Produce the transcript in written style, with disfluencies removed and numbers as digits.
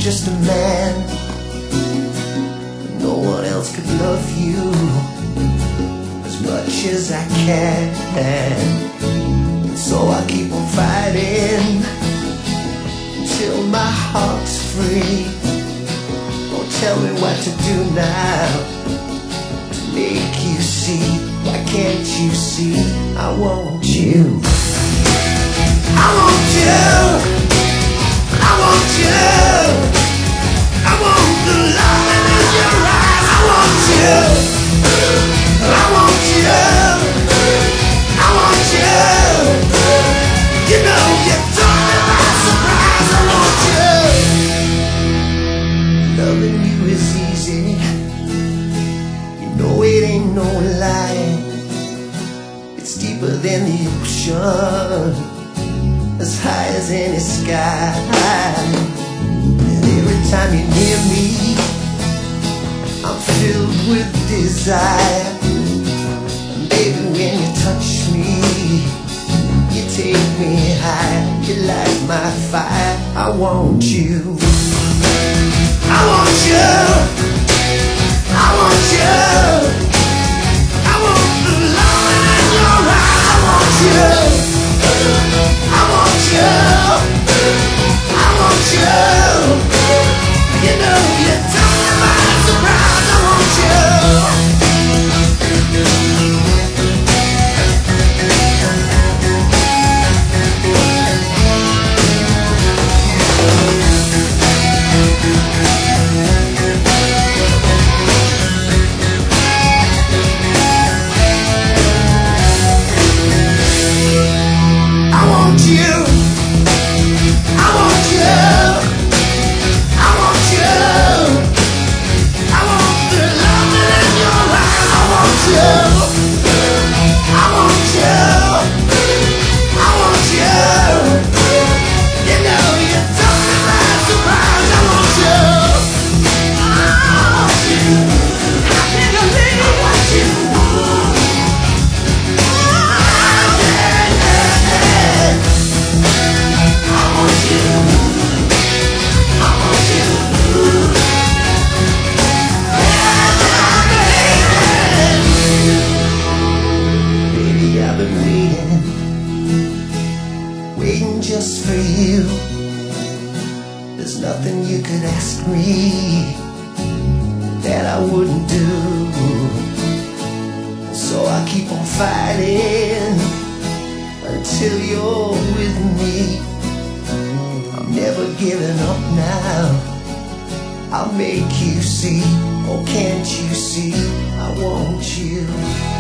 just a man, no one else could love you as much as I can. And so I keep on fighting until my heart's free. Oh, tell me what to do now to make you see. Why can't you see? I want you. I want you. I want you. I want the love in your eyes. I want you. I want you. I want you. You know you took me by surprise. I want you. Loving you is easy. You know it ain't no lie. It's deeper than the ocean, as high as any sky. And every time you're near me, I'm filled with desire. And baby, when you touch me, you take me high. You light my fire. I want you. I want you. I want you. I want the love in your eyes. I want you. I want you. I want you. You know you took me by surprise. I want you. I want you. I want you. I want you. I want the love in your eyes. I want you. I want you. I want you. You know you took me by surprise. I want you. I want you. I can't believe I want you. Baby, I've been waiting just for you. There's nothing you could ask me that I wouldn't do. So I keep on fighting until you're with me. I'm never giving up now. I'll make you see. Oh, can't you see? I want you.